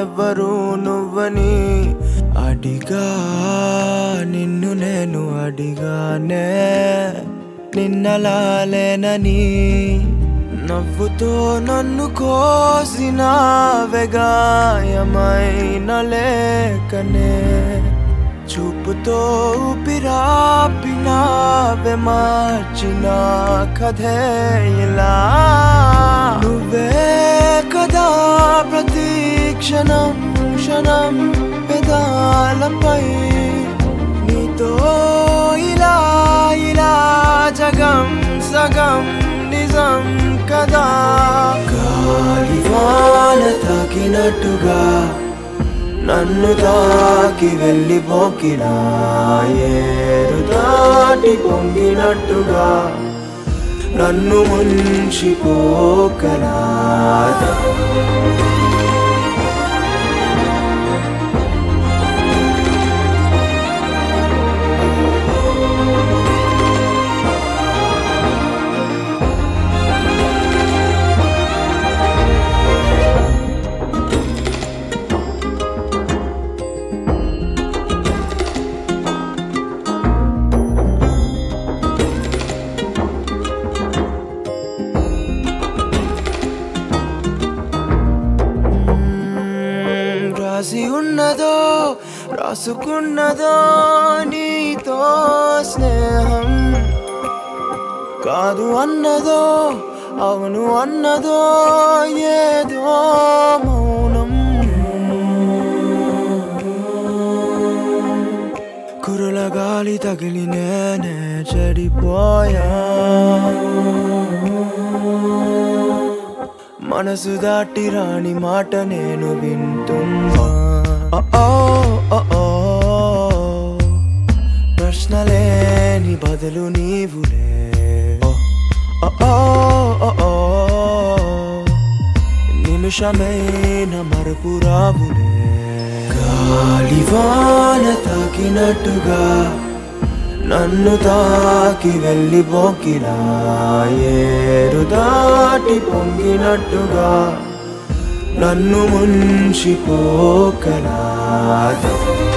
ఎవరు నువ్వని అడిగా నిన్ను నేను అడిగానే నిన్నలాలేనని నవ్వుతో నన్ను కోసిన వెగాయమైన లేకనే చూపుతో ఊపిరాపినావే మార్చిన కథే ఇలా నువ్వే కదా ప్రతి క్షణం క్షణం పెదాలపై నీతో ఇలా ఇలా జగం సగం నిజం కదా గాలి వాన తాకినట్టుగా నన్ను తాకి వెళ్ళిపోకినా ఏరు దాటి పొంగినట్టుగా నన్ను ముంచిపోకనా రాసి ఉన్నదో రాసుకున్నదో నీతో స్నేహం కాదు అన్నదో అవును అన్నదో ఏదో మౌనం కురుల గాలి తగిలి నేనే చెడిపోయా మనసు దాటి రాని మాట నేను వింటున్నా ప్రశ్నలేని బదులు నీవులే నిమిషమైన మరపు రావులే గాలి వాన తాకినట్టుగా నన్ను తాకి వెళ్ళిపోకినా ఏరు దాటి పొంగినట్టుగా నన్ను ముంచిపోకనా